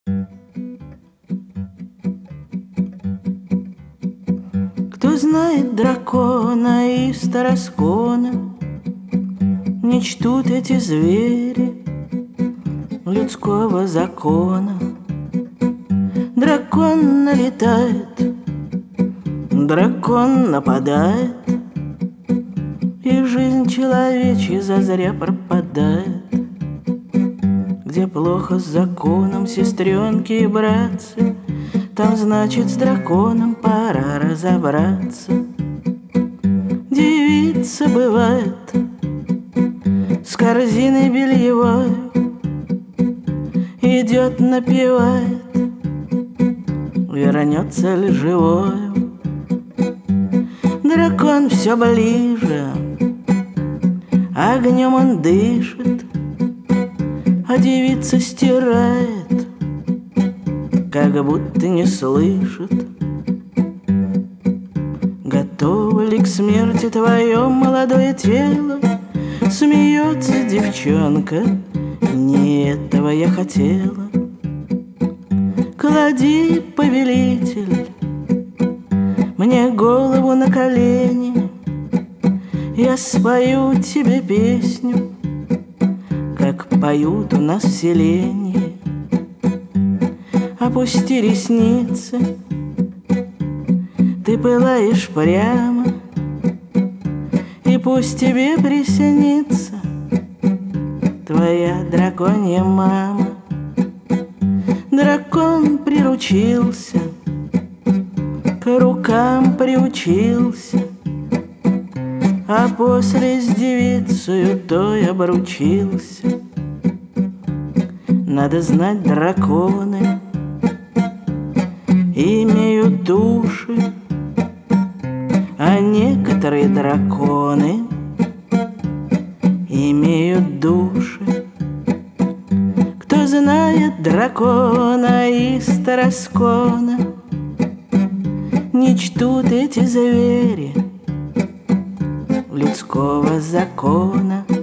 Кто знает дракона и староскона, не чтут эти звери людского закона. Дракон налетает, дракон нападает, и жизнь человечья зазря пропадает. Где плохо с законом, сестренки и братцы, там, значит, с драконом пора разобраться. Девица бывает с корзиной бельевой, идет, напевает, вернется ли живою. Дракон все ближе, огнем он дышит, а девица стирает, как будто не слышит. Готово ли к смерти твое молодое тело? Смеется девчонка, не этого я хотела. Клади, повелитель, мне голову на колени, я спою тебе песню, как поют у нас в селении. Опусти ресницы, ты пылаешь прямо, и пусть тебе приснится твоя драконья мама. Дракон приручился, к рукам приучился, а после с девицею той обручился. Надо знать, драконы имеют души, а некоторые драконы имеют души. Кто знает дракона и староскона, не чтут эти звери людского закона.